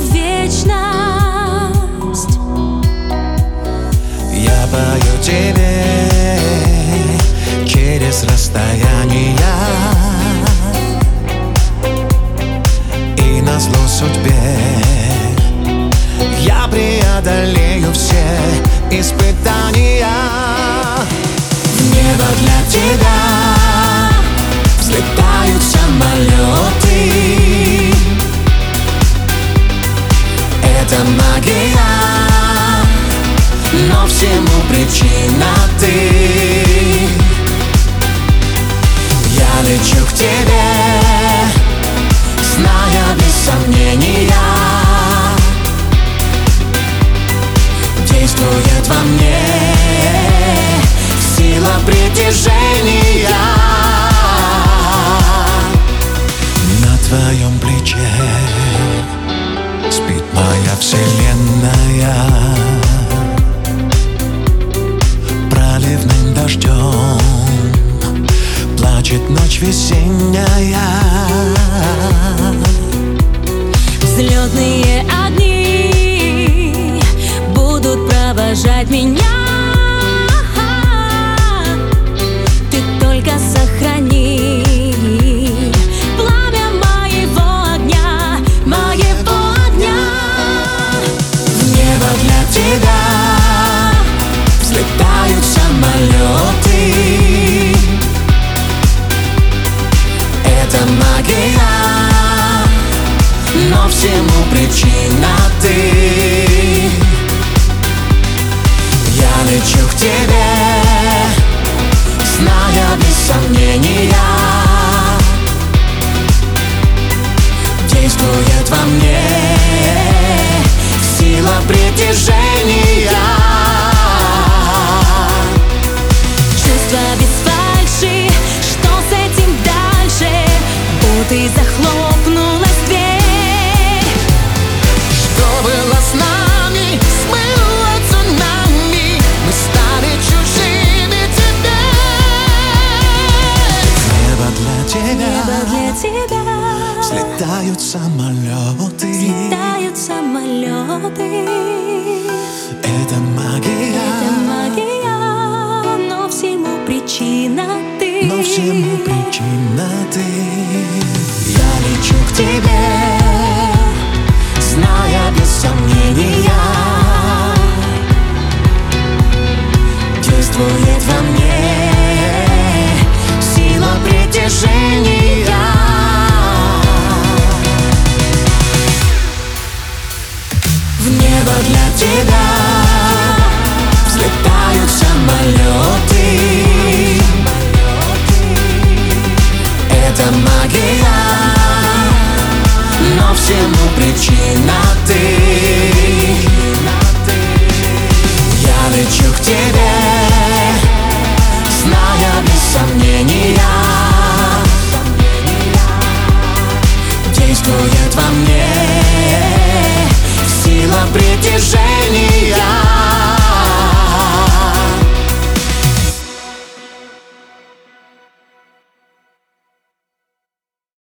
вечность. Я пою тебе через расстояние, и назло судьбе я преодолею все испытания. В небо для тебя взлетают самолеты. Это магия, но всему причина ты. Я лечу к тебе, зная без сомнения, действует во мне сила притяжения. На твоем плече спит моя вселенная, проливным дождем плачет ночь весенняя. Взлетные огни будут провожать меня. Ты только сохрани пламя моего огня, моего огня. В небо для тебя взлетают самолеты. Это магия, но всему причина ты. Я лечу к тебе, зная без сомнения, действует во мне сила притяжения. Чувства без фальши, что с этим дальше? Будто и захлопнулась дверь. Что было с нами, смыло цунами, мы стали чужими теперь. Небо для тебя взлетают самолеты. Взлетают самолеты. Это магия, но всему причина ты. но всему причина ты. Я лечу к тебе, зная без сомнения, действует во мне сила притяжения. В небо для тебя взлетают самолеты. Это магия, но всему причина ты. Я лечу к тебе,